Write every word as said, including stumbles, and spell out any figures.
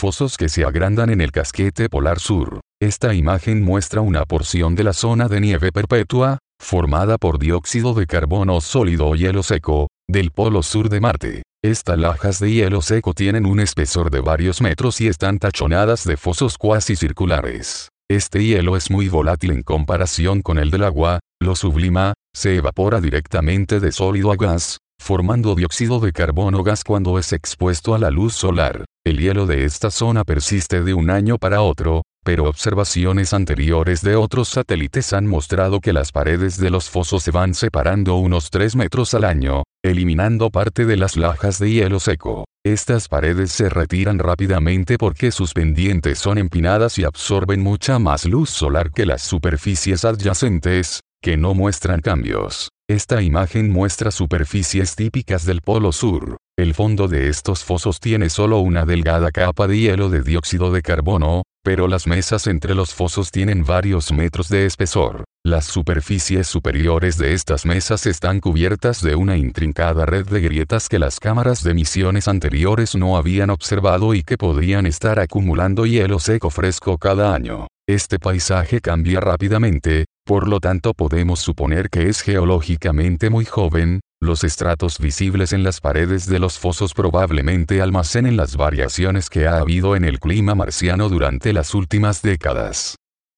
fosos que se agrandan en el casquete polar sur. Esta imagen muestra una porción de la zona de nieve perpetua, formada por dióxido de carbono sólido o hielo seco, del polo sur de Marte. Estas lajas de hielo seco tienen un espesor de varios metros y están tachonadas de fosos cuasi circulares. Este hielo es muy volátil en comparación con el del agua, lo sublima, se evapora directamente de sólido a gas, formando dióxido de carbono gas cuando es expuesto a la luz solar. El hielo de esta zona persiste de un año para otro, pero observaciones anteriores de otros satélites han mostrado que las paredes de los fosos se van separando unos tres metros al año, eliminando parte de las lajas de hielo seco. Estas paredes se retiran rápidamente porque sus pendientes son empinadas y absorben mucha más luz solar que las superficies adyacentes, que no muestran cambios. Esta imagen muestra superficies típicas del Polo Sur. El fondo de estos fosos tiene solo una delgada capa de hielo de dióxido de carbono, pero las mesas entre los fosos tienen varios metros de espesor. Las superficies superiores de estas mesas están cubiertas de una intrincada red de grietas que las cámaras de misiones anteriores no habían observado y que podrían estar acumulando hielo seco fresco cada año. Este paisaje cambia rápidamente, por lo tanto podemos suponer que es geológicamente muy joven. Los estratos visibles en las paredes de los fosos probablemente almacenen las variaciones que ha habido en el clima marciano durante las últimas décadas.